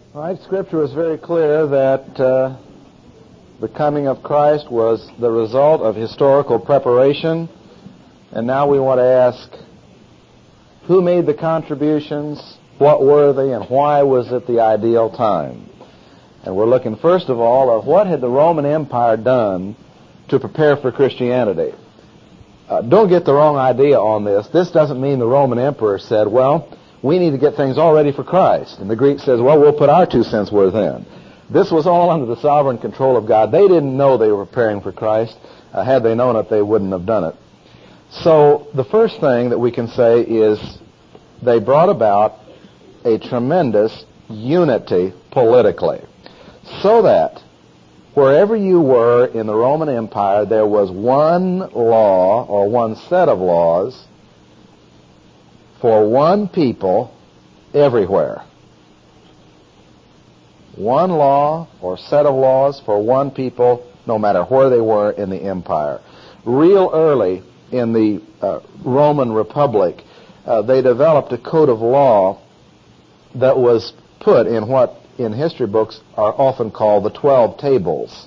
All right, Scripture is very clear that the coming of Christ was the result of historical preparation. And now we want to ask, who made the contributions, what were they, and why was it the ideal time? And we're looking first of all at what had the Roman Empire done to prepare for Christianity. Don't get the wrong idea on this. This doesn't mean the Roman emperor said, well, we need to get things all ready for Christ. And the Greek says, well, we'll put our 2 cents worth in. This was all under the sovereign control of God. They didn't know they were preparing for Christ. Had they known it, they wouldn't have done it. So the first thing that we can say is they brought about a tremendous unity politically, so that wherever you were in the Roman Empire, there was one law or one set of laws for one people everywhere. One law or set of laws for one people, no matter where they were in the empire. Real early in the Roman Republic, they developed a code of law that was put in what in history books are often called the 12 Tables.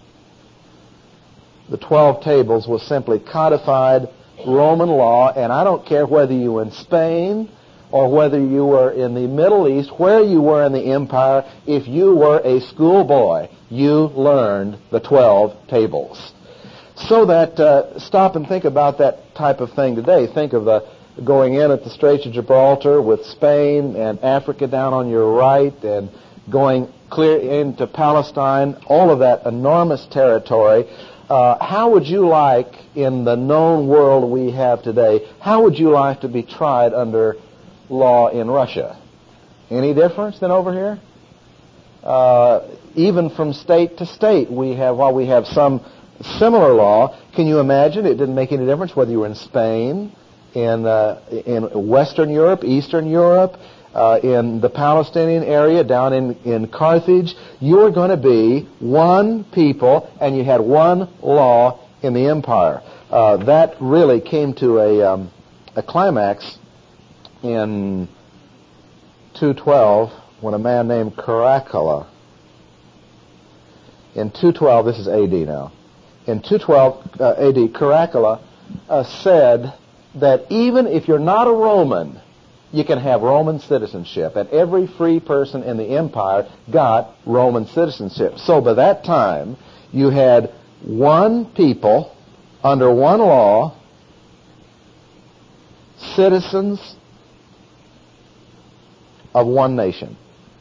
The 12 Tables was simply codified Roman law, and I don't care whether you were in Spain or whether you were in the Middle East, where you were in the empire, if you were a schoolboy, you learned the 12 Tables. So that, stop and think about that type of thing today. Think of the going in at the Straits of Gibraltar with Spain and Africa down on your right and going clear into Palestine, all of that enormous territory. How would you like, in the known world we have today, how would you like to be tried under law in Russia? Any difference than over here? Even from state to state, while we have some similar law, can you imagine? It didn't make any difference whether you were in Spain, in Western Europe, Eastern Europe, in the Palestinian area, down in Carthage. You were going to be one people, and you had one law in the empire. That really came to a climax in 212 when a man named Caracalla, in 212, this is AD now, in 212 AD, Caracalla said that even if you're not a Roman, you can have Roman citizenship. And every free person in the empire got Roman citizenship. So by that time, you had one people under one law, citizens of one nation.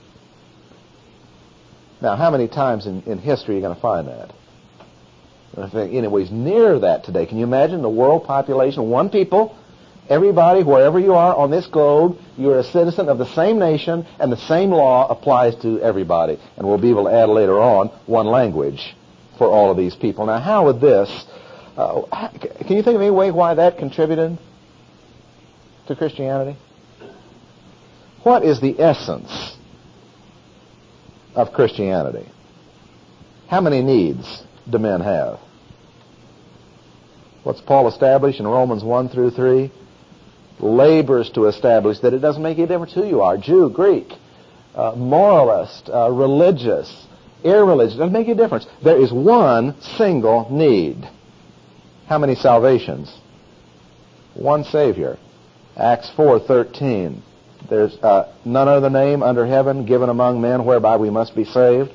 Now, how many times in history are you going to find that? I think anyways, near that today. Can you imagine the world population, one people, everybody, wherever you are on this globe, you're a citizen of the same nation, and the same law applies to everybody. And we'll be able to add later on one language for all of these people. Now, how would this, can you think of any way why that contributed to Christianity? What is the essence of Christianity? How many needs do men have? What's Paul established in Romans 1 through 3? Labors to establish that it doesn't make any difference who you are, Jew, Greek, moralist, religious, irreligious. It doesn't make any difference. There is one single need. How many salvations? One Savior. Acts 4:13. There's none other name under heaven given among men whereby we must be saved.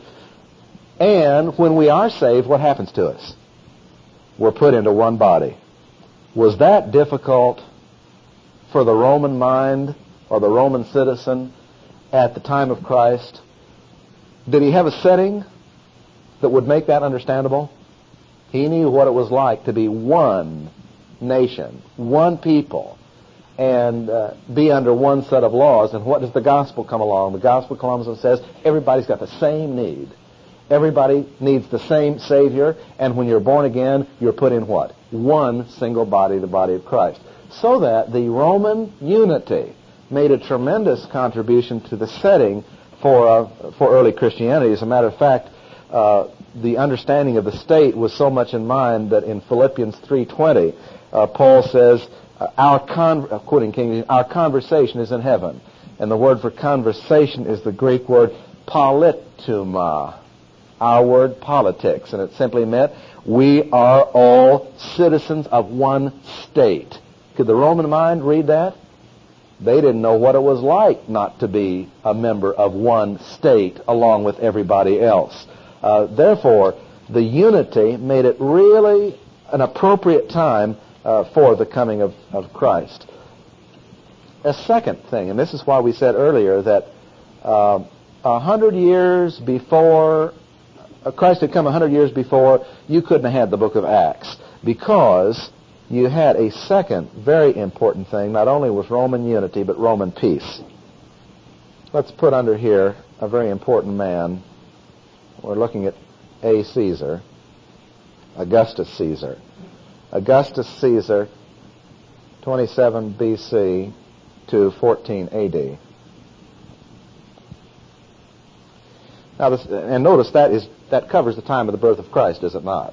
And when we are saved, what happens to us? We're put into one body. Was that difficult for the Roman mind or the Roman citizen at the time of Christ? Did he have a setting that would make that understandable? He knew what it was like to be one nation, one people, and be under one set of laws. And what does the gospel come along? The gospel comes and says everybody's got the same need. Everybody needs the same Savior, and when you're born again, you're put in what? One single body, the body of Christ. So that the Roman unity made a tremendous contribution to the setting for early Christianity. As a matter of fact, the understanding of the state was so much in mind that in Philippians 3:20, Paul says, quoting King James, our conversation is in heaven. And the word for conversation is the Greek word polituma, our word politics, and it simply meant we are all citizens of one state. Could the Roman mind read that? They didn't know what it was like not to be a member of one state along with everybody else. Therefore, the unity made it really an appropriate time for the coming of Christ. A second thing, and this is why we said earlier that 100 years before, Christ had come 100 years before, you couldn't have had the book of Acts, because you had a second very important thing, not only was Roman unity, but Roman peace. Let's put under here a very important man. We're looking at A. Caesar, Augustus Caesar. Augustus Caesar, 27 B.C. to 14 A.D. Now, and notice that covers the time of the birth of Christ, does it not?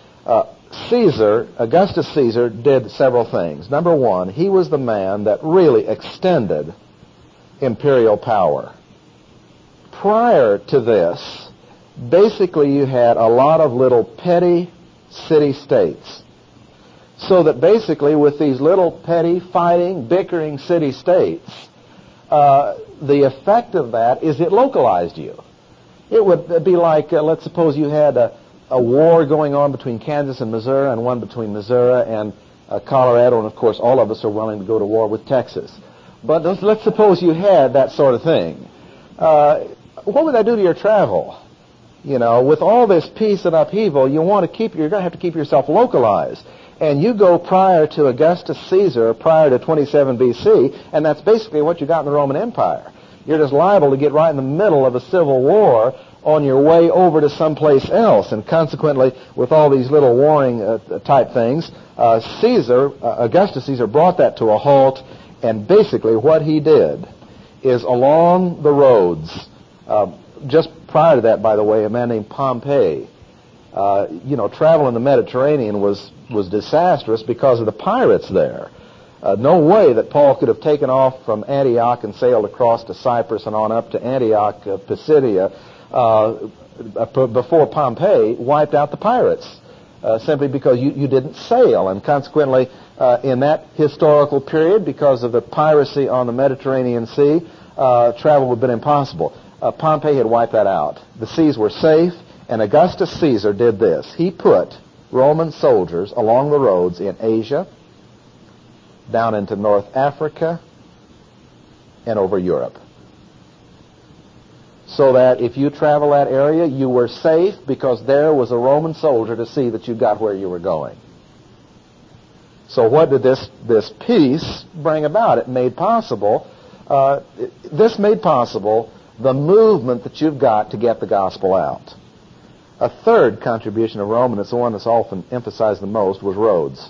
Augustus Caesar did several things. Number one, he was the man that really extended imperial power. Prior to this, basically you had a lot of little petty city-states. So that basically with these little petty, fighting, bickering city-states, the effect of that is it localized you. It would be like, let's suppose you had a war going on between Kansas and Missouri, and one between Missouri and Colorado, and of course all of us are willing to go to war with Texas. But let's suppose you had that sort of thing. What would that do to your travel? You know, with all this peace and upheaval, you're going to have to keep yourself localized. And you go prior to Augustus Caesar, prior to 27 B.C., and that's basically what you got in the Roman Empire. You're just liable to get right in the middle of a civil war on your way over to someplace else. And consequently, with all these little warring type things, Augustus Caesar brought that to a halt, and basically what he did is along the roads, just prior to that, by the way, a man named Pompey, travel in the Mediterranean was disastrous because of the pirates there. No way that Paul could have taken off from Antioch and sailed across to Cyprus and on up to Antioch, Pisidia, before Pompey wiped out the pirates, simply because you didn't sail. And consequently, in that historical period, because of the piracy on the Mediterranean Sea, travel would have been impossible. Pompey had wiped that out. The seas were safe, and Augustus Caesar did this. He put Roman soldiers along the roads in Asia, down into North Africa, and over Europe. So that if you travel that area, you were safe because there was a Roman soldier to see that you got where you were going. So what did this peace bring about? It made possible, the movement that you've got to get the gospel out. A third contribution of Rome, and it's the one that's often emphasized the most, was roads.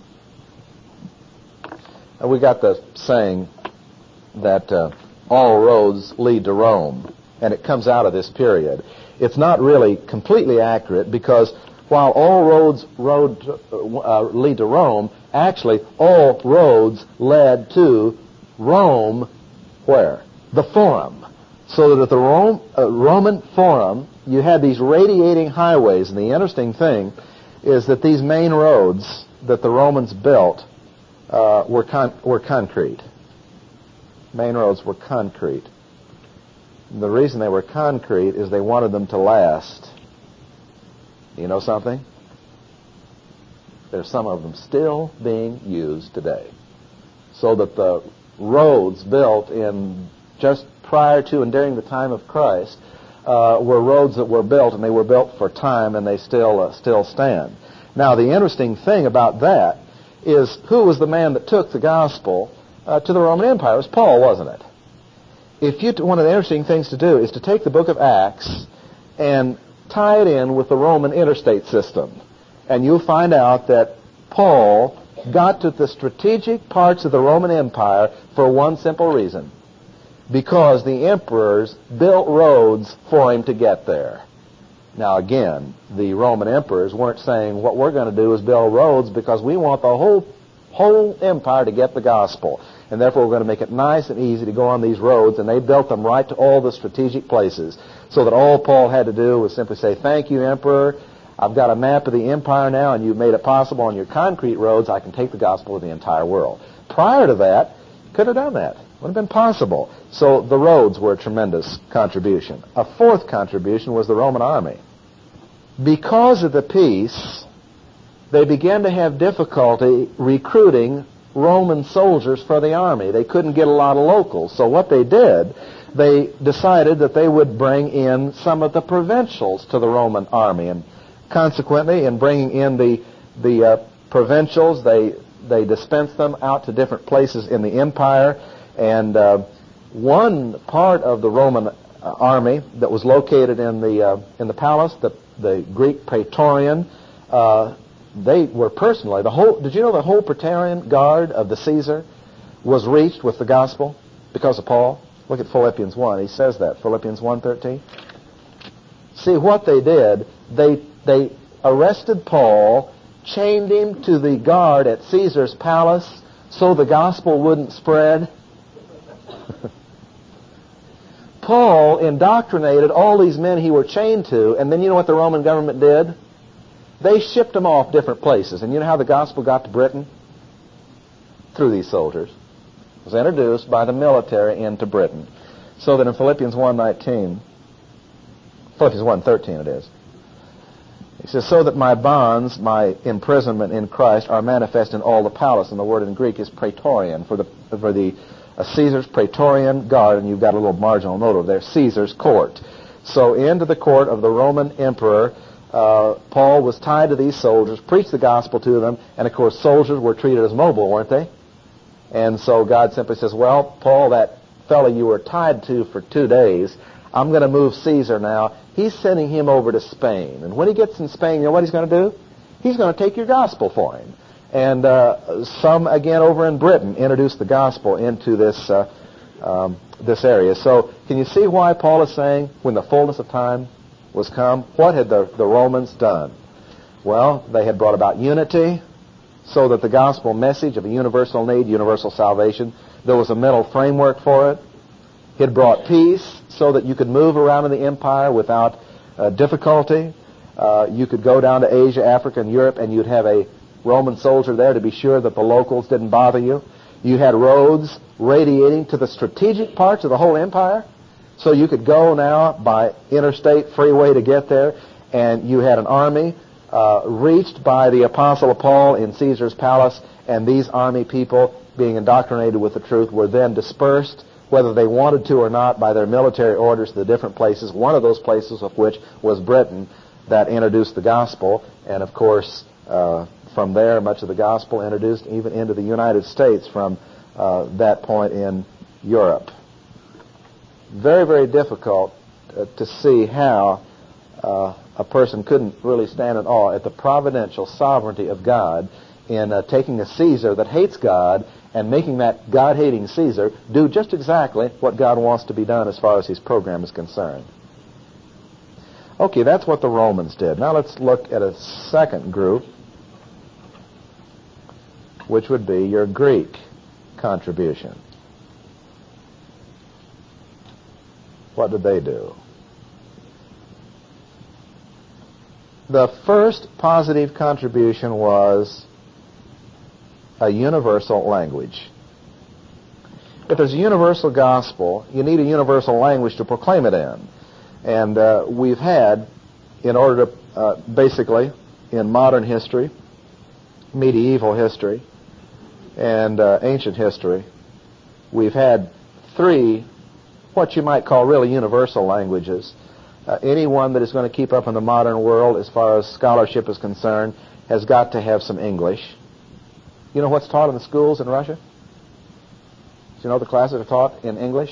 We got the saying that all roads lead to Rome, and it comes out of this period. It's not really completely accurate, because while all roads lead to Rome, actually all roads led to Rome, where? The Forum. So that at the Roman Forum, you had these radiating highways, and the interesting thing is that these main roads that the Romans built were concrete. Main roads were concrete. The reason they were concrete is they wanted them to last. You know something? There's some of them still being used today. So that the roads built in just prior to and during the time of Christ were roads that were built, and they were built for time, and they still stand. Now, the interesting thing about that is, who was the man that took the gospel to the Roman Empire? It was Paul, wasn't it? One of the interesting things to do is to take the book of Acts and tie it in with the Roman interstate system. And you'll find out that Paul got to the strategic parts of the Roman Empire for one simple reason: because the emperors built roads for him to get there. Now again, the Roman emperors weren't saying, what we're going to do is build roads because we want the whole whole empire to get the gospel. And therefore we're going to make it nice and easy to go on these roads, and they built them right to all the strategic places, so that all Paul had to do was simply say, thank you, Emperor. I've got a map of the empire now, and you've made it possible on your concrete roads. I can take the gospel to the entire world. Prior to that, couldn't have done that. Wouldn't have been possible. So the roads were a tremendous contribution. A fourth contribution was the Roman army. Because of the peace, they began to have difficulty recruiting Roman soldiers for the army. They couldn't get a lot of locals. So what they did, they decided that they would bring in some of the provincials to the Roman army. And consequently, in bringing in the provincials, they dispensed them out to different places in the empire. And one part of the Roman army that was located in the palace, the Greek Praetorian, they were personally, did you know the whole Praetorian Guard of the Caesar was reached with the gospel because of Paul? Look at Philippians 1. He says that, Philippians 1:13. See, what they did, they arrested Paul, chained him to the guard at Caesar's palace so the gospel wouldn't spread. Paul indoctrinated all these men he were chained to, and then you know what the Roman government did? They shipped them off different places. And you know how the gospel got to Britain? Through these soldiers. It was introduced by the military into Britain. So that in Philippians 1:19, Philippians 1:13 it is, he says, so that my bonds, my imprisonment in Christ, are manifest in all the palace. And the word in Greek is Praetorian, for the Caesar's Praetorian Guard, and you've got a little marginal note over there, Caesar's court. So into the court of the Roman emperor, Paul was tied to these soldiers, preached the gospel to them, and of course soldiers were treated as mobile, weren't they? And so God simply says, well, Paul, that fellow you were tied to for 2 days, I'm going to move Caesar now. He's sending him over to Spain. And when he gets in Spain, you know what he's going to do? He's going to take your gospel for him. And some, again, over in Britain, introduced the gospel into this area. So can you see why Paul is saying, when the fullness of time was come, what had the Romans done? Well, they had brought about unity, so that the gospel message of a universal need, universal salvation, there was a mental framework for it. It brought peace, so that you could move around in the empire without difficulty. You could go down to Asia, Africa, and Europe, and you'd have a Roman soldier there to be sure that the locals didn't bother you. You had roads radiating to the strategic parts of the whole empire, so you could go now by interstate freeway to get there, and you had an army reached by the apostle Paul in Caesar's palace, and these army people, being indoctrinated with the truth, were then dispersed, whether they wanted to or not, by their military orders to the different places, one of those places of which was Britain, that introduced the gospel. And of course, from there, much of the gospel introduced even into the United States from that point in Europe. Very, very difficult to see how a person couldn't really stand in awe at the providential sovereignty of God in taking a Caesar that hates God and making that God-hating Caesar do just exactly what God wants to be done as far as his program is concerned. Okay, that's what the Romans did. Now let's look at a second group, which would be your Greek contribution. What did they do? The first positive contribution was a universal language. If there's a universal gospel, you need a universal language to proclaim it in. And we've had, in order to, basically, in modern history, medieval history, and ancient history, we've had 3, what you might call really universal languages. Anyone that is going to keep up in the modern world as far as scholarship is concerned has got to have some English. You know what's taught in the schools in Russia? Do you know the classes are taught in English?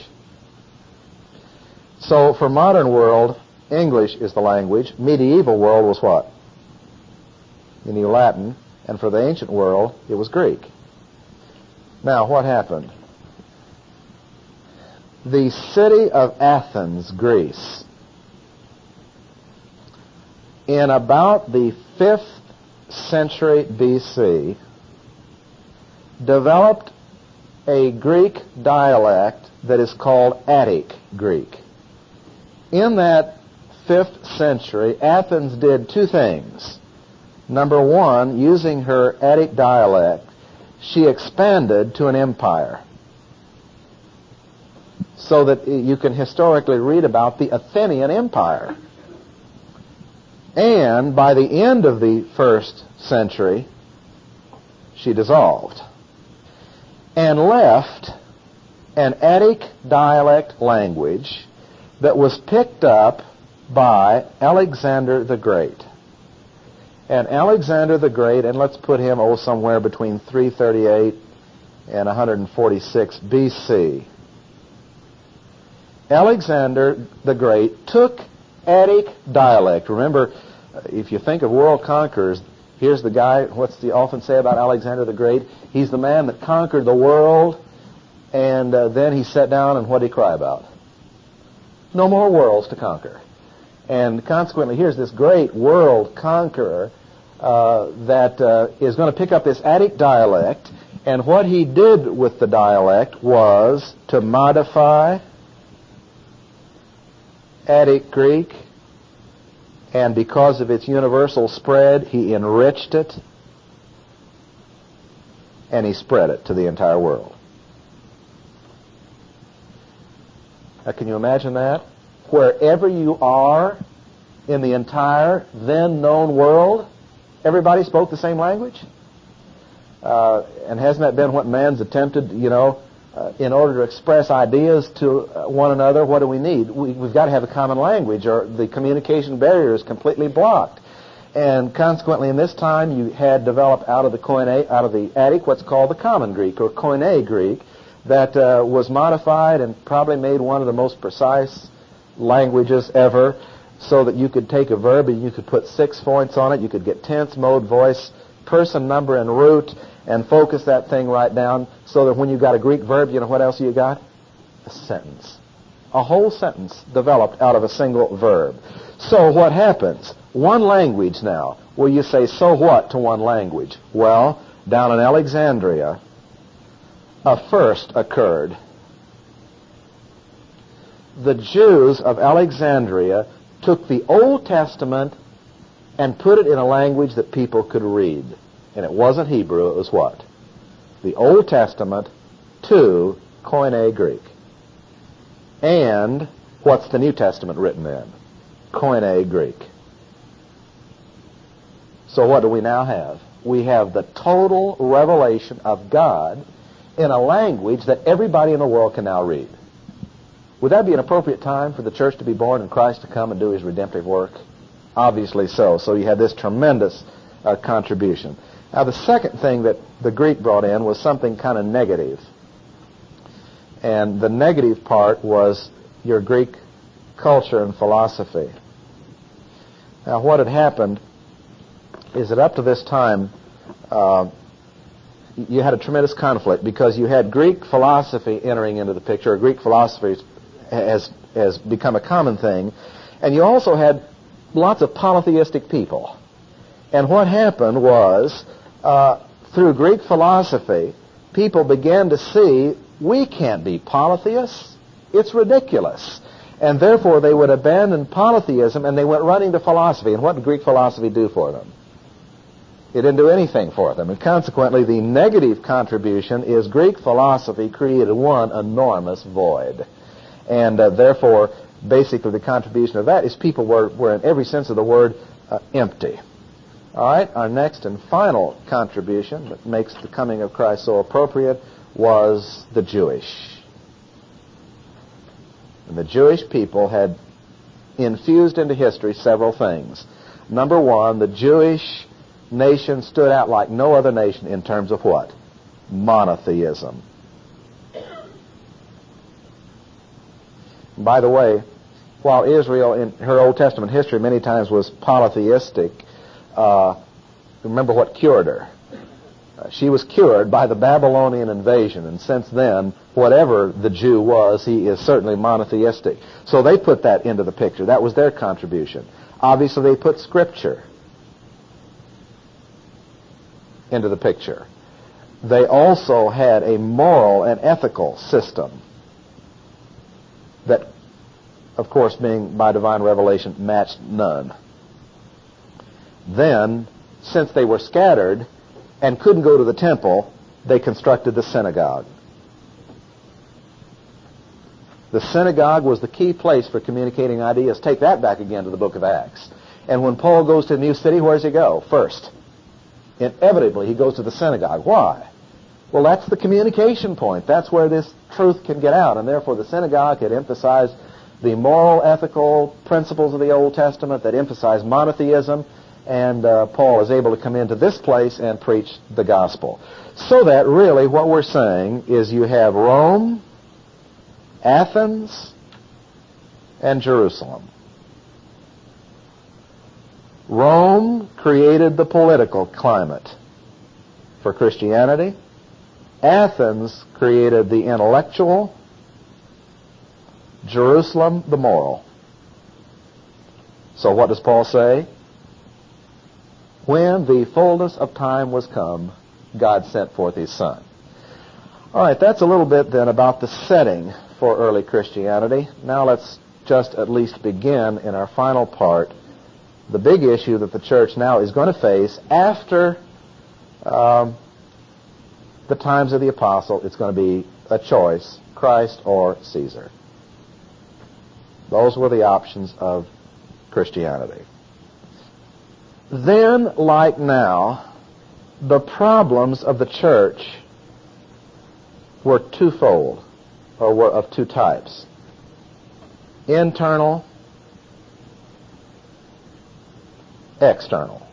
So for modern world, English is the language. Medieval world was what? You knew Latin. And for the ancient world, it was Greek. Now, what happened? The city of Athens, Greece, in about the 5th century BC, developed a Greek dialect that is called Attic Greek. In that 5th century, Athens did two things. Number one, using her Attic dialect, she expanded to an empire. So that you can historically read about the Athenian Empire. And by the end of the 1st century, she dissolved and left an Attic dialect language that was picked up by Alexander the Great. And Alexander the Great, and let's put him somewhere between 338 and 146 BC. Alexander the Great took Attic dialect. Remember, if you think of world conquerors, here's the guy, what's they often say about Alexander the Great? He's the man that conquered the world, and then he sat down, and what did he cry about? No more worlds to conquer. And consequently, here's this great world conqueror that is going to pick up this Attic dialect, and what he did with the dialect was to modify Attic Greek, and because of its universal spread, he enriched it, and he spread it to the entire world. Now, can you imagine that? Wherever you are in the entire then known world, everybody spoke the same language? And hasn't that been what man's attempted, in order to express ideas to one another? What do we need? We've got to have a common language, or the communication barrier is completely blocked. And consequently, in this time, you had developed out of the Attic, what's called the Common Greek, or Koine Greek, that was modified and probably made one of the most precise languages ever, so that you could take a verb and you could put 6 points on it. You could get tense, mode, voice, person, number, and root, and focus that thing right down, so that when you got a Greek verb, you know what else you got? A sentence. A whole sentence developed out of a single verb. So what happens? One language now. Well, you say, so what to one language? Well, down in Alexandria, a first occurred. The Jews of Alexandria took the Old Testament and put it in a language that people could read. And it wasn't Hebrew, it was what? The Old Testament to Koine Greek. And what's the New Testament written in? Koine Greek. So what do we now have? We have the total revelation of God in a language that everybody in the world can now read. Would that be an appropriate time for the church to be born and Christ to come and do his redemptive work? Obviously so. So you had this tremendous contribution. Now, the second thing that the Greek brought in was something kind of negative. And the negative part was your Greek culture and philosophy. Now, what had happened is that up to this time, you had a tremendous conflict, because you had Greek philosophy entering into the picture, or Greek philosophy has become a common thing, and you also had lots of polytheistic people. And what happened was, through Greek philosophy, people began to see, we can't be polytheists. It's ridiculous. And therefore they would abandon polytheism and they went running to philosophy. And what did Greek philosophy do for them? It didn't do anything for them. And consequently, the negative contribution is Greek philosophy created one enormous void. And therefore, basically the contribution of that is people were in every sense of the word, empty. All right, our next and final contribution that makes the coming of Christ so appropriate was the Jewish. And the Jewish people had infused into history several things. Number one, the Jewish nation stood out like no other nation in terms of what? Monotheism. By the way, while Israel in her Old Testament history many times was polytheistic, remember what cured her. She was cured by the Babylonian invasion, and since then, whatever the Jew was, he is certainly monotheistic. So they put that into the picture. That was their contribution. Obviously, they put Scripture into the picture. they also had a moral and ethical system that, of course, being by divine revelation, matched none. Then, since they were scattered and couldn't go to the temple, they constructed the synagogue. The synagogue was the key place for communicating ideas. Take that back again to the book of Acts. And when Paul goes to a new city, where does he go? First, inevitably, he goes to the synagogue. Why? Well, that's the communication point. That's where this truth can get out. And therefore, the synagogue had emphasized the moral, ethical principles of the Old Testament, that emphasized monotheism. And Paul is able to come into this place and preach the gospel. So that really what we're saying is you have Rome, Athens, and Jerusalem. Rome created the political climate for Christianity. Athens created the intellectual. Jerusalem, the moral. So what does Paul say? When the fullness of time was come, God sent forth His Son. All right, that's a little bit then about the setting for early Christianity. Now let's just at least begin in our final part, the big issue that the church now is going to face after the times of the apostle. It's going to be a choice, Christ or Caesar. Those were the options of Christianity. Then, like now, the problems of the church were twofold, or were of two types. Internal, external.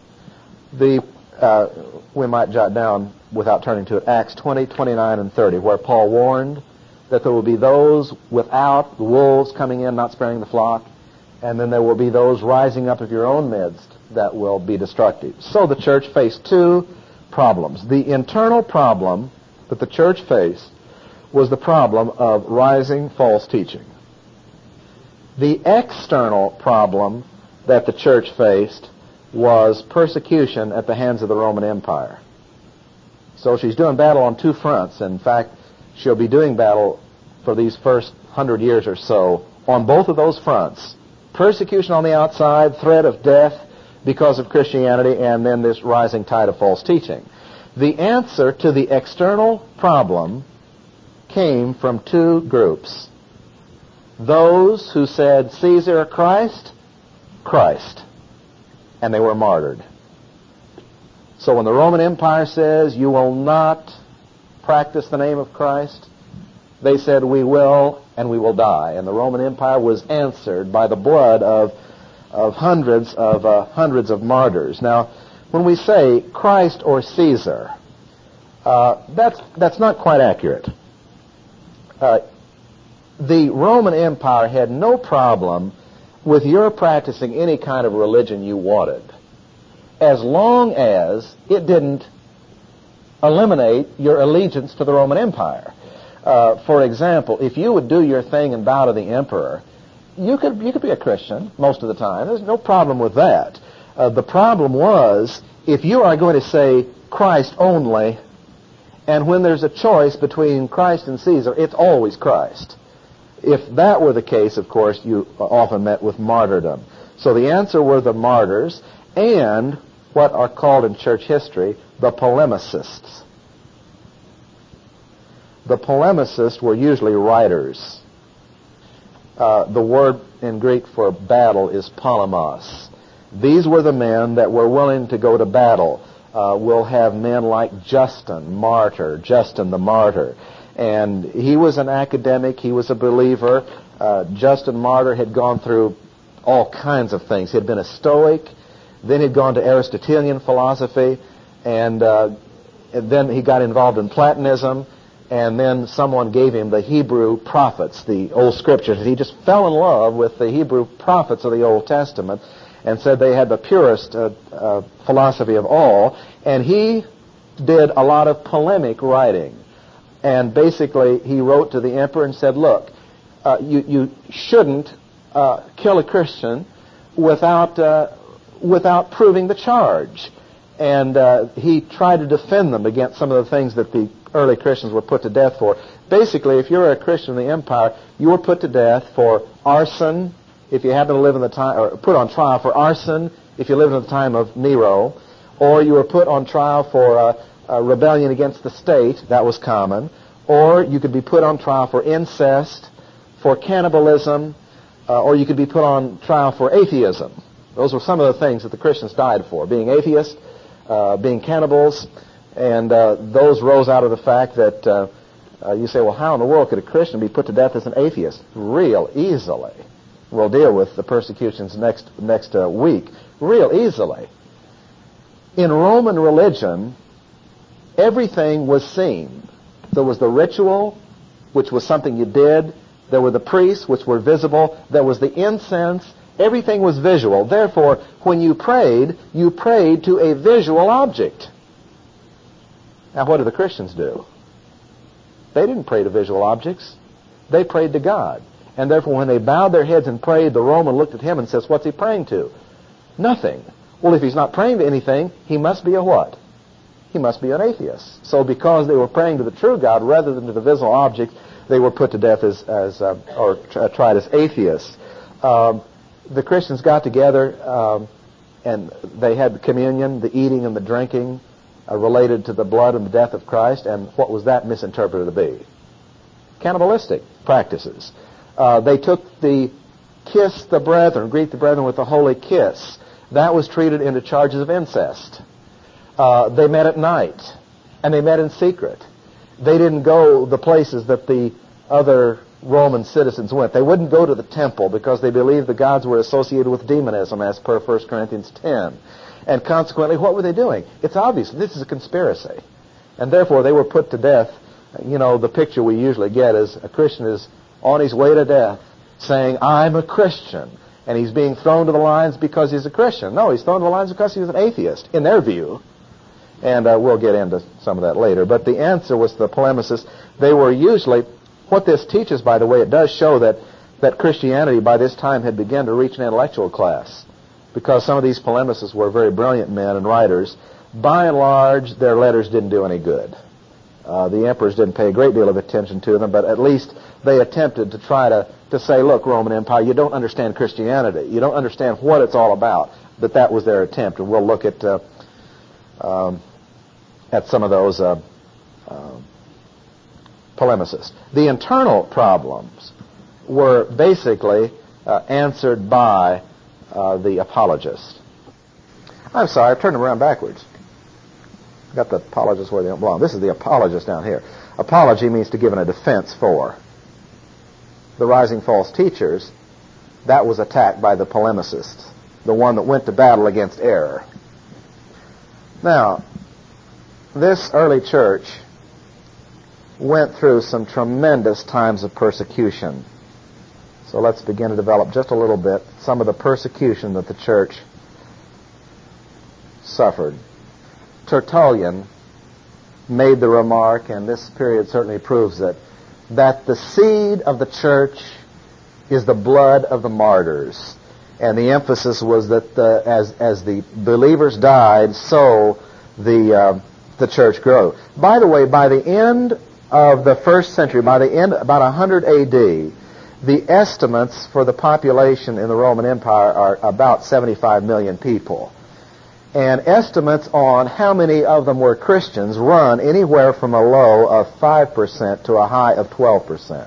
We might jot down, without turning to it, Acts 20, 29, and 30, where Paul warned that there will be those without, the wolves coming in, not sparing the flock, and then there will be those rising up of your own midst that will be destructive. So the church faced two problems. The internal problem that the church faced was the problem of rising false teaching. The external problem that the church faced was persecution at the hands of the Roman Empire. So she's doing battle on two fronts. In fact, she'll be doing battle for these first 100 years or so on both of those fronts. Persecution on the outside, threat of death because of Christianity, and then this rising tide of false teaching. The answer to the external problem came from two groups. Those who said, Caesar or Christ? Christ. And they were martyred. So when the Roman Empire says, you will not practice the name of Christ, they said, we will, and we will die. And the Roman Empire was answered by the blood of hundreds of martyrs. Now, when we say Christ or Caesar, that's not quite accurate. The Roman Empire had no problem with your practicing any kind of religion you wanted, as long as it didn't eliminate your allegiance to the Roman Empire. For example, if you would do your thing and bow to the emperor, you could be a Christian most of the time. There's no problem with that. The problem was, if you are going to say Christ only, and when there's a choice between Christ and Caesar, it's always Christ. If that were the case, of course, you often met with martyrdom. So the answer were the martyrs and what are called in church history the polemicists. The polemicists were usually writers. The word in Greek for battle is polemos. These were the men that were willing to go to battle. We'll have men like Justin the martyr. And he was an academic. He was a believer. Justin Martyr had gone through all kinds of things. He had been a Stoic. Then he'd gone to Aristotelian philosophy. And then he got involved in Platonism. And then someone gave him the Hebrew prophets, the Old Scriptures. He just fell in love with the Hebrew prophets of the Old Testament and said they had the purest philosophy of all. And he did a lot of polemic writing. And basically, he wrote to the emperor and said, look, you shouldn't kill a Christian without proving the charge. And he tried to defend them against some of the things that the early Christians were put to death for. Basically, if you're a Christian in the empire, you were put to death for arson, if you happen to live in the time, or put on trial for arson if you lived in the time of Nero, or you were put on trial for rebellion against the state. That was common. Or you could be put on trial for incest, for cannibalism, or you could be put on trial for atheism. Those were some of the things that the Christians died for, being atheists, being cannibals, and those rose out of the fact that you say, well, how in the world could a Christian be put to death as an atheist? Real easily. We'll deal with the persecutions next week. Real easily. In Roman religion, everything was seen. There was the ritual, which was something you did. There were the priests, which were visible. There was the incense. Everything was visual. Therefore, when you prayed to a visual object. Now, what do the Christians do? They didn't pray to visual objects. They prayed to God. And therefore, when they bowed their heads and prayed, the Roman looked at him and says, what's he praying to? Nothing. Well, if he's not praying to anything, he must be a what? He must be an atheist. So because they were praying to the true God rather than to the visible object, they were put to death or tried as atheists. The Christians got together and they had communion, the eating and the drinking related to the blood and the death of Christ. And what was that misinterpreted to be? Cannibalistic practices. They took the kiss the brethren, greet the brethren with a holy kiss. That was treated into charges of incest. They met at night, and they met in secret. They didn't go the places that the other Roman citizens went. They wouldn't go to the temple because they believed the gods were associated with demonism, as per 1 Corinthians 10. And consequently, what were they doing? It's obvious. This is a conspiracy. And therefore, they were put to death. You know, the picture we usually get is a Christian is on his way to death saying, I'm a Christian. And he's being thrown to the lions because he's a Christian. No, he's thrown to the lions because he was an atheist, in their view. And we'll get into some of that later. But the answer was the polemicists. They were usually, what this teaches, by the way, it does show that Christianity by this time had begun to reach an intellectual class. Because some of these polemicists were very brilliant men and writers. By and large, their letters didn't do any good. The emperors didn't pay a great deal of attention to them, but at least they attempted to try to say, look, Roman Empire, you don't understand Christianity. You don't understand what it's all about. But that was their attempt, and we'll look at some of those polemicists. The internal problems were basically answered by the apologists. I'm sorry, I've turned them around backwards. Got the apologists where they don't belong. This is the apologist down here. Apology means to give a defense for. The rising false teachers, that was attacked by the polemicists, the one that went to battle against error. Now, this early church went through some tremendous times of persecution. So let's begin to develop just a little bit some of the persecution that the church suffered. Tertullian made the remark, and this period certainly proves it, that the seed of the church is the blood of the martyrs. And the emphasis was that as the believers died, so the church grew. By the way, by the end of the first century, by the end, about 100 A.D., the estimates for the population in the Roman Empire are about 75 million people. And estimates on how many of them were Christians run anywhere from a low of 5% to a high of 12%.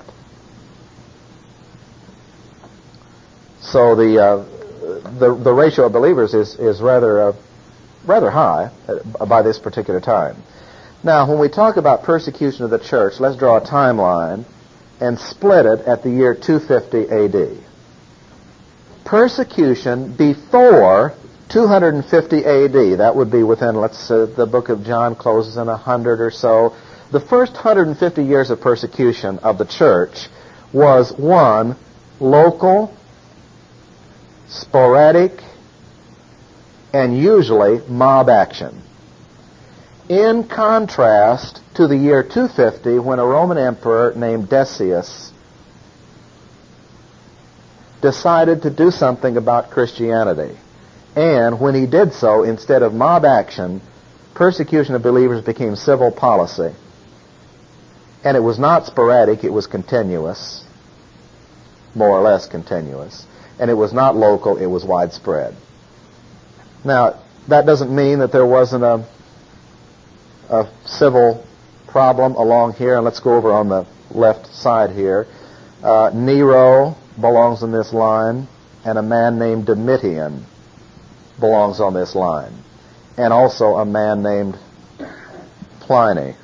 So the ratio of believers is rather high by this particular time. Now, when we talk about persecution of the church, let's draw a timeline and split it at the year 250 A.D. Persecution before 250 A.D., that would be within, the book of John closes in 100 or so. The first 150 years of persecution of the church was, one, local, sporadic, and usually mob action. In contrast to the year 250, when a Roman emperor named Decius decided to do something about Christianity. And when he did so, instead of mob action, persecution of believers became civil policy. And it was not sporadic, it was continuous, more or less continuous. And it was not local, it was widespread. Now, that doesn't mean that there wasn't a civil problem along here. And let's go over on the left side here. Nero belongs in this line, and a man named Domitian belongs on this line. And also a man named Pliny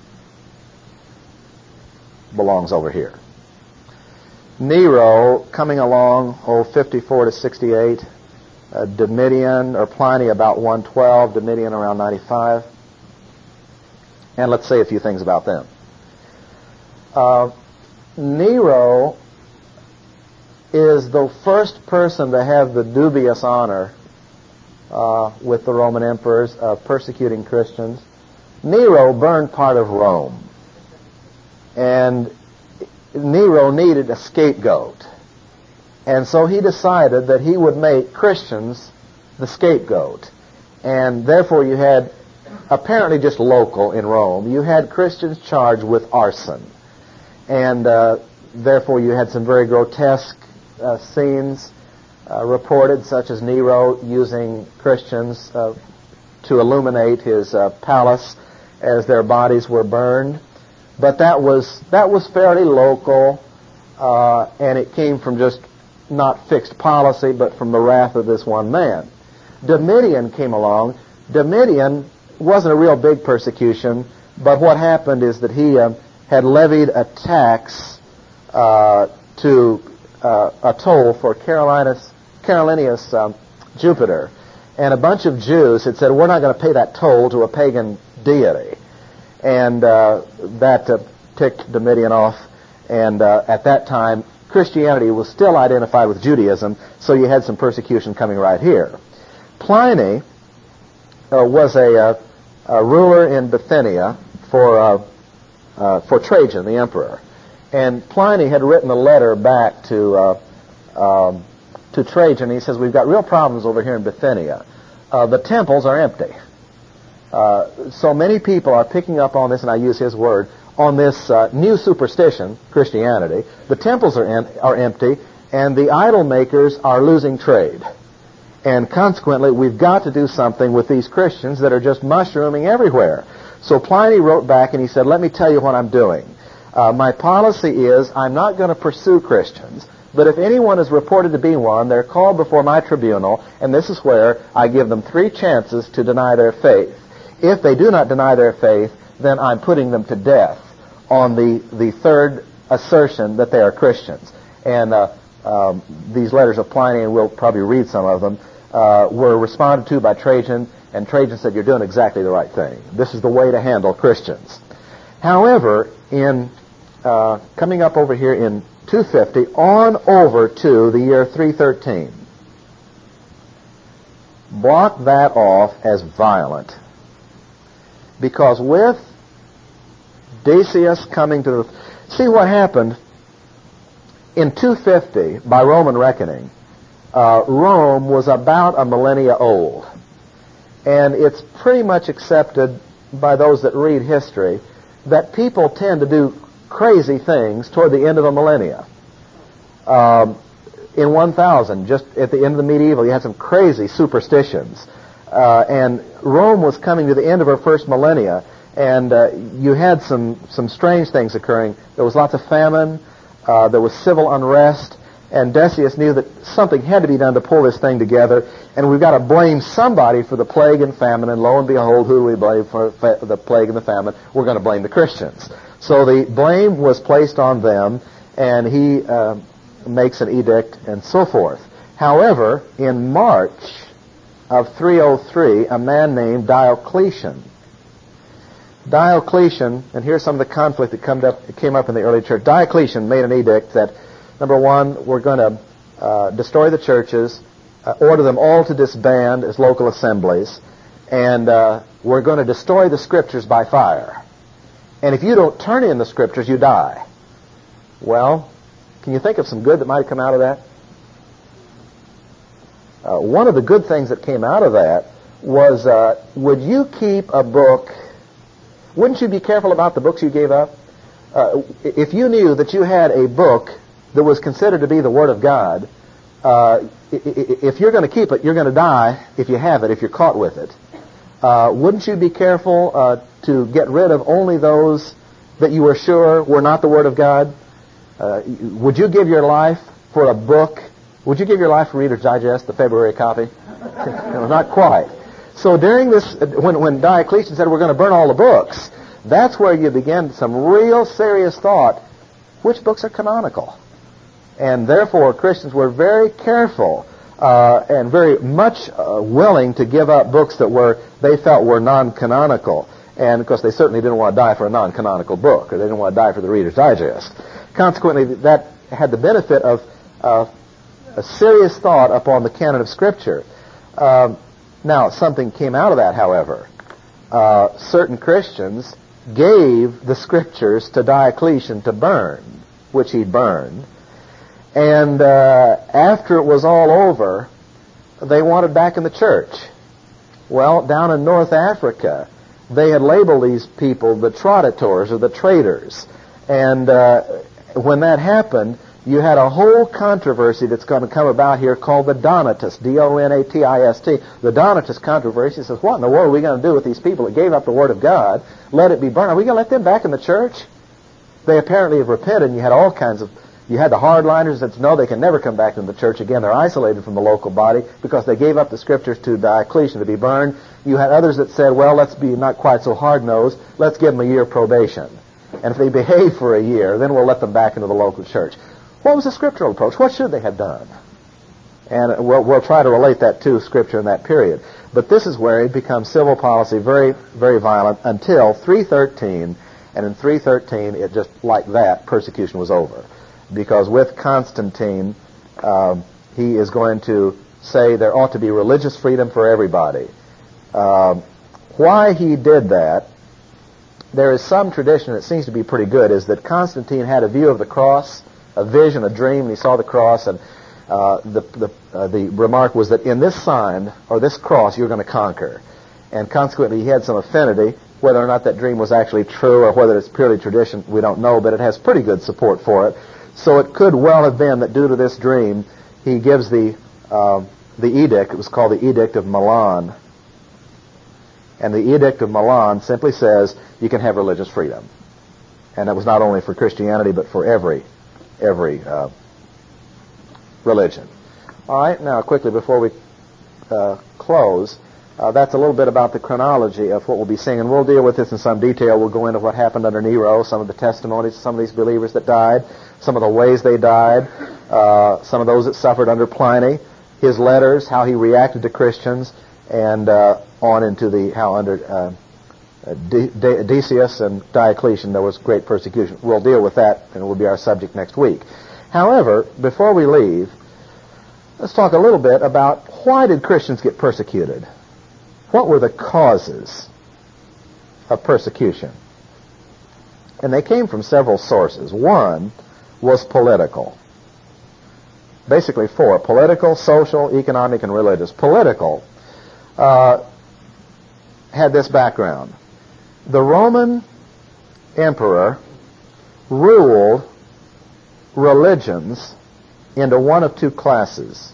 belongs over here. Nero coming along, 54 to 68. Domitian, or Pliny, about 112. Domitian around 95. And let's say a few things about them. Nero is the first person to have the dubious honor with the Roman emperors of persecuting Christians. Nero burned part of Rome. And Nero needed a scapegoat. And so he decided that he would make Christians the scapegoat. And therefore you had, apparently just local in Rome, you had Christians charged with arson. And therefore you had some very grotesque scenes reported, such as Nero using Christians to illuminate his palace as their bodies were burned. But that was fairly local, and it came from just not fixed policy, but from the wrath of this one man. Domitian came along. Domitian wasn't a real big persecution, but what happened is that he had levied a tax to a toll for Carolinus Jupiter. And a bunch of Jews had said, we're not going to pay that toll to a pagan deity. And that ticked Domitian off. And at that time, Christianity was still identified with Judaism, so you had some persecution coming right here. Pliny was a ruler in Bithynia for Trajan, the emperor. And Pliny had written a letter back to Trajan. He says, we've got real problems over here in Bithynia. The temples are empty. So many people are picking up on this, and I use his word, on this new superstition, Christianity. The temples are empty, and the idol makers are losing trade. And consequently, we've got to do something with these Christians that are just mushrooming everywhere. So Pliny wrote back and he said, let me tell you what I'm doing. My policy is I'm not going to pursue Christians, but if anyone is reported to be one, they're called before my tribunal, and this is where I give them 3 chances to deny their faith. If they do not deny their faith, then I'm putting them to death on the third assertion that they are Christians. And these letters of Pliny, and we'll probably read some of them, were responded to by Trajan, and Trajan said, you're doing exactly the right thing. This is the way to handle Christians. However, in coming up over here in 250, on over to the year 313, block that off as violent. Because with Decius coming to the... See what happened in 250, by Roman reckoning, Rome was about a millennia old. And it's pretty much accepted by those that read history that people tend to do crazy things toward the end of a millennia. In 1000, just at the end of the medieval, you had some crazy superstitions. And Rome was coming to the end of her first millennia, and you had some strange things occurring. There was lots of famine, there was civil unrest, and Decius knew that something had to be done to pull this thing together, and we've got to blame somebody for the plague and famine, and lo and behold, who do we blame for the plague and the famine? We're going to blame the Christians. So the blame was placed on them, and he makes an edict and so forth. However, in March of 303, a man named Diocletian, and here's some of the conflict that came up in the early church. Diocletian made an edict that, number one, we're going to destroy the churches, order them all to disband as local assemblies, and we're going to destroy the scriptures by fire. And if you don't turn in the scriptures, you die. Well, can you think of some good that might have come out of that? One of the good things that came out of that was, would you keep a book? Wouldn't you be careful about the books you gave up? If you knew that you had a book that was considered to be the Word of God, if you're going to keep it, you're going to die if you have it, if you're caught with it. Wouldn't you be careful to get rid of only those that you were sure were not the Word of God? Would you give your life for a book? Would you give your life for Reader's Digest, the February copy? No, not quite. So during this, when Diocletian said we're going to burn all the books, that's where you begin some real serious thought. Which books are canonical? And therefore, Christians were very careful and very much willing to give up books that they felt were non-canonical. And, of course, they certainly didn't want to die for a non-canonical book, or they didn't want to die for the Reader's Digest. Consequently, that had the benefit of a serious thought upon the canon of Scripture. Now, something came out of that, however. Certain Christians gave the Scriptures to Diocletian to burn, which he burned. And after it was all over, they wanted back in the church. Well, down in North Africa, they had labeled these people the traditors or the traitors. And when that happened, you had a whole controversy that's going to come about here called the Donatist, D-O-N-A-T-I-S-T. The Donatist controversy says, what in the world are we going to do with these people that gave up the Word of God, let it be burned? Are we going to let them back in the church? They apparently have repented, and you had all kinds of... You had the hardliners that said, no, they can never come back into the church again. They're isolated from the local body because they gave up the Scriptures to Diocletian to be burned. You had others that said, well, let's be not quite so hard-nosed. Let's give them a year probation. And if they behave for a year, then we'll let them back into the local church. What was the scriptural approach? What should they have done? And we'll try to relate that to Scripture in that period. But this is where it becomes civil policy, very, very violent, until 313. And in 313, it just like that, persecution was over. Because with Constantine, he is going to say there ought to be religious freedom for everybody. Why he did that, there is some tradition that seems to be pretty good, is that Constantine had a view of the cross, a vision, a dream, and he saw the cross, and the remark was that in this sign, or this cross, you're going to conquer. And consequently, he had some affinity. Whether or not that dream was actually true, or whether it's purely tradition, we don't know, but it has pretty good support for it. So it could well have been that due to this dream, he gives the edict. It was called the Edict of Milan. And the Edict of Milan simply says you can have religious freedom. And that was not only for Christianity, but for every religion. All right, now quickly before we close, that's a little bit about the chronology of what we'll be seeing. And we'll deal with this in some detail. We'll go into what happened under Nero, some of the testimonies of some of these believers that died, some of the ways they died, some of those that suffered under Pliny, his letters, how he reacted to Christians, and on into how under Decius and Diocletian there was great persecution. We'll deal with that, and it will be our subject next week. However, before we leave, let's talk a little bit about why did Christians get persecuted? What were the causes of persecution? And they came from several sources. One was political. Basically four: political, social, economic, and religious. Political had this background. The Roman emperor ruled religions into one of two classes.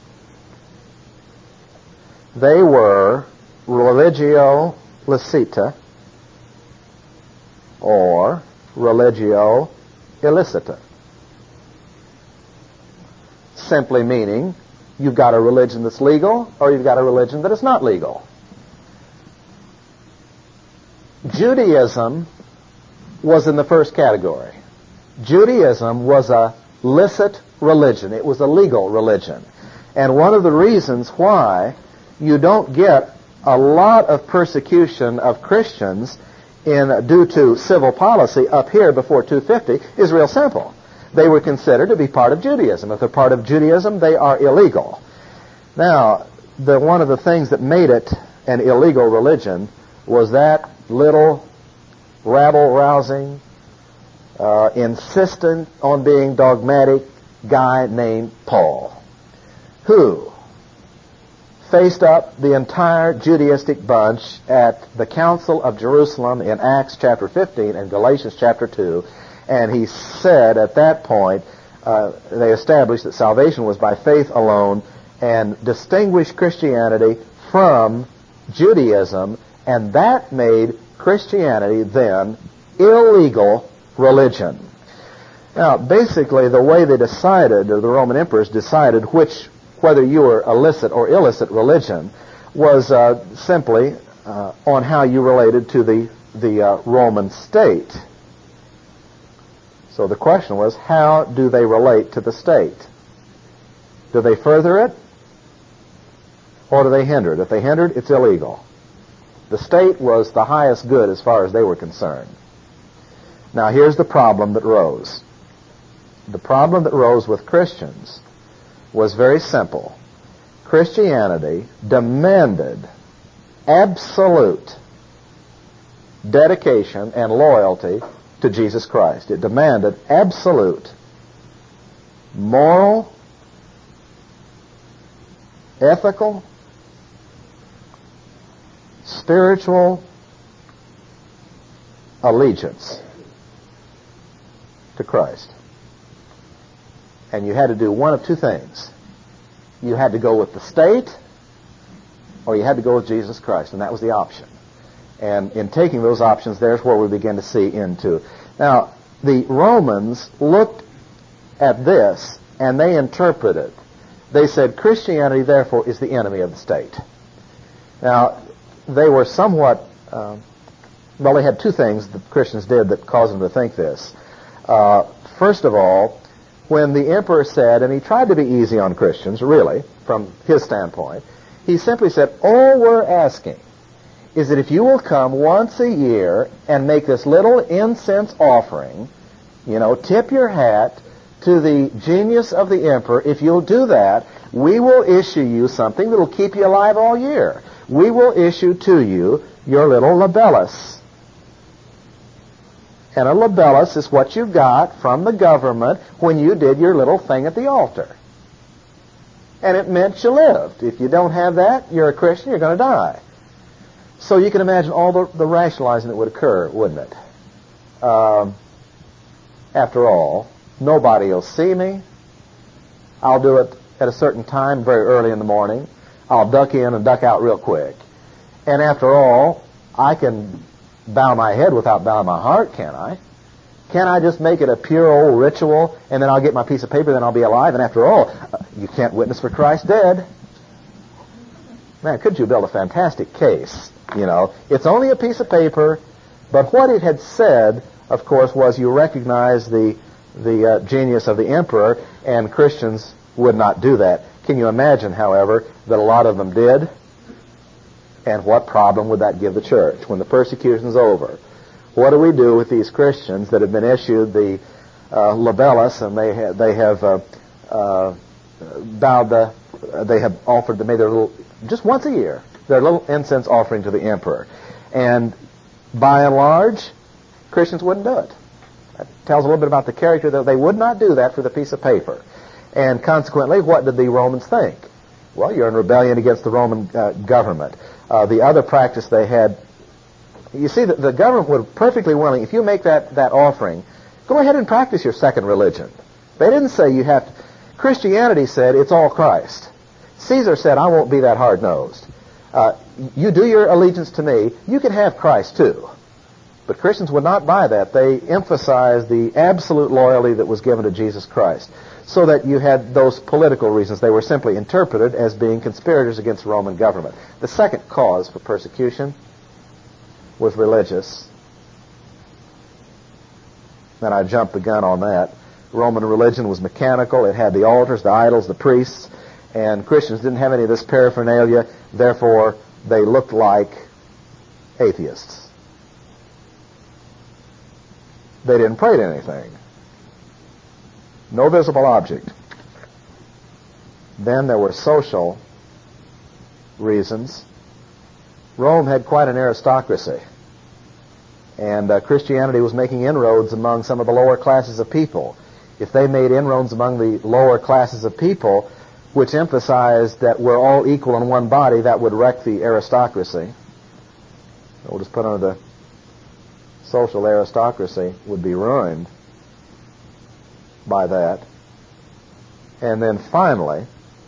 They were religio licita or religio illicita. Simply meaning you've got a religion that's legal or you've got a religion that is not legal. Judaism was in the first category. Judaism was a licit religion. It was a legal religion. And one of the reasons why you don't get a lot of persecution of Christians due to civil policy up here before 250 is real simple. They were considered to be part of Judaism. If they're part of Judaism, they are illegal. Now, one of the things that made it an illegal religion was that little rabble-rousing, insistent on being dogmatic guy named Paul, who faced up the entire Judaistic bunch at the Council of Jerusalem in Acts chapter 15 and Galatians chapter 2, and he said at that point, they established that salvation was by faith alone and distinguished Christianity from Judaism, and that made Christianity then illegal religion. Now, basically, the way they decided, or the Roman emperors decided whether you were illicit or illicit religion, was simply on how you related to the Roman state. So the question was, how do they relate to the state? Do they further it, or do they hinder it? If they hindered, it's illegal. The state was the highest good as far as they were concerned. Now here's the problem that rose. The problem that rose with Christians was very simple. Christianity demanded absolute dedication and loyalty to Jesus Christ. It demanded absolute moral, ethical, spiritual allegiance to Christ. And you had to do one of two things. You had to go with the state, or you had to go with Jesus Christ, and that was the option. And in taking those options, there's where we begin to see into. Now, the Romans looked at this, and they interpreted. They said, Christianity, therefore, is the enemy of the state. Now, they were somewhat, they had two things that Christians did that caused them to think this. First of all, when the emperor said, and he tried to be easy on Christians, really, from his standpoint, he simply said, all we're asking is that if you will come once a year and make this little incense offering, tip your hat to the genius of the emperor, if you'll do that, we will issue you something that will keep you alive all year. We will issue to you your little libellus. And a libellus is what you got from the government when you did your little thing at the altar. And it meant you lived. If you don't have that, you're a Christian, you're going to die. So you can imagine all the rationalizing that would occur, wouldn't it? After all, nobody will see me. I'll do it at a certain time, very early in the morning. I'll duck in and duck out real quick. And after all, I can bow my head without bowing my heart, can't I? Can't I just make it a pure old ritual, and then I'll get my piece of paper, then I'll be alive? And after all, you can't witness for Christ dead. Man, could you build a fantastic case? It's only a piece of paper, but what it had said, of course, was you recognize the genius of the emperor, and Christians would not do that. Can you imagine, however, that a lot of them did? And what problem would that give the church when the persecution's over? What do we do with these Christians that have been issued the libellus, and they have offered to make their little, just once a year, their little incense offering to the emperor? And by and large, Christians wouldn't do it. That tells a little bit about the character, that they would not do that for the piece of paper. And consequently, what did the Romans think? Well, you're in rebellion against the Roman government. The other practice they had, you see, that the government was perfectly willing, if you make that offering, go ahead and practice your second religion. They didn't say you have to. Christianity said it's all Christ. Caesar said, I won't be that hard-nosed. You do your allegiance to me, you can have Christ too. But Christians would not buy that. They emphasized the absolute loyalty that was given to Jesus Christ. So that you had those political reasons. They were simply interpreted as being conspirators against the Roman government. The second cause for persecution was religious. And I jumped the gun on that. Roman religion was mechanical. It had the altars, the idols, the priests. And Christians didn't have any of this paraphernalia. Therefore, they looked like atheists. They didn't pray to anything. No visible object. Then there were social reasons. Rome had quite an aristocracy. And Christianity was making inroads among some of the lower classes of people. If they made inroads among the lower classes of people, which emphasized that we're all equal in one body, that would wreck the aristocracy. We'll just put under the social aristocracy would be ruined by that. And then finally,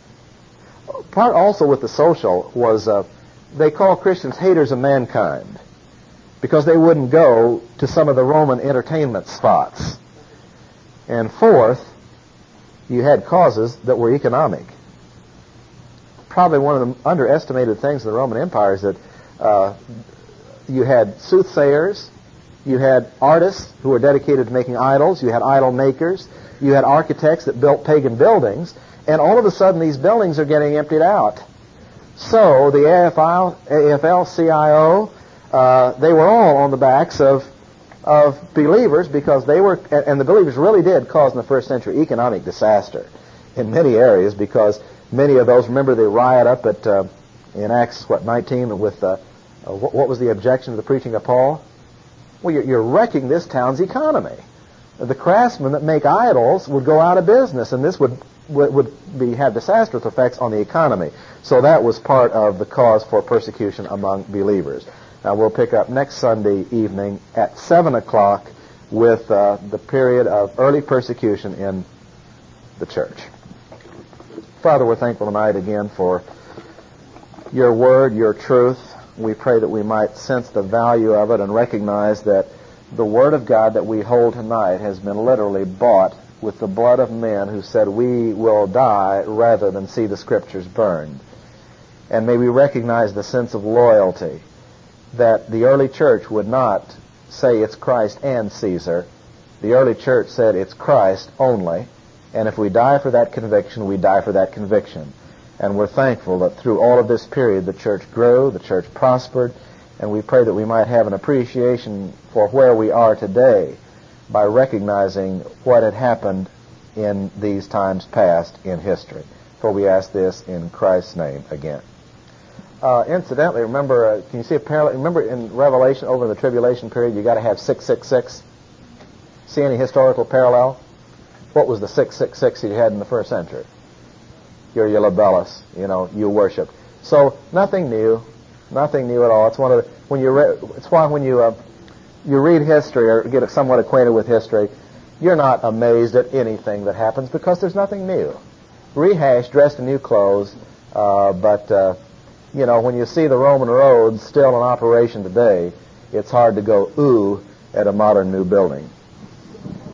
part also with the social was they call Christians haters of mankind because they wouldn't go to some of the Roman entertainment spots. And fourth, you had causes that were economic. Probably one of the underestimated things in the Roman Empire is that you had soothsayers, you had artists who were dedicated to making idols, you had idol makers, you had architects that built pagan buildings, and all of a sudden these buildings are getting emptied out. So the AFL-CIO, they were all on the backs of believers because they were, and the believers really did cause in the first century economic disaster in many areas because many of those, remember the riot up at in Acts 19 with what was the objection to the preaching of Paul? Well, you're wrecking this town's economy. The craftsmen that make idols would go out of business, and this would have disastrous effects on the economy. So that was part of the cause for persecution among believers. Now we'll pick up next Sunday evening at 7 o'clock with the period of early persecution in the church. Father, we're thankful tonight again for your word, your truth. We pray that we might sense the value of it and recognize that the word of God that we hold tonight has been literally bought with the blood of men who said we will die rather than see the scriptures burned. And may we recognize the sense of loyalty that the early church would not say it's Christ and Caesar. The early church said it's Christ only, and if we die for that conviction, we die for that conviction. And we're thankful that through all of this period the church grew, the church prospered, and we pray that we might have an appreciation for where we are today by recognizing what had happened in these times past in history. For we ask this in Christ's name again. Incidentally, remember, can you see a parallel? Remember in Revelation, over the tribulation period, you got to have 666. See any historical parallel? What was the 666 you had in the first century? Your Libellus, you worship. So nothing new at all. It's one of the, it's why when you read history or get somewhat acquainted with history, you're not amazed at anything that happens because there's nothing new. Rehashed, dressed in new clothes, but when you see the Roman roads still in operation today, it's hard to go ooh at a modern new building.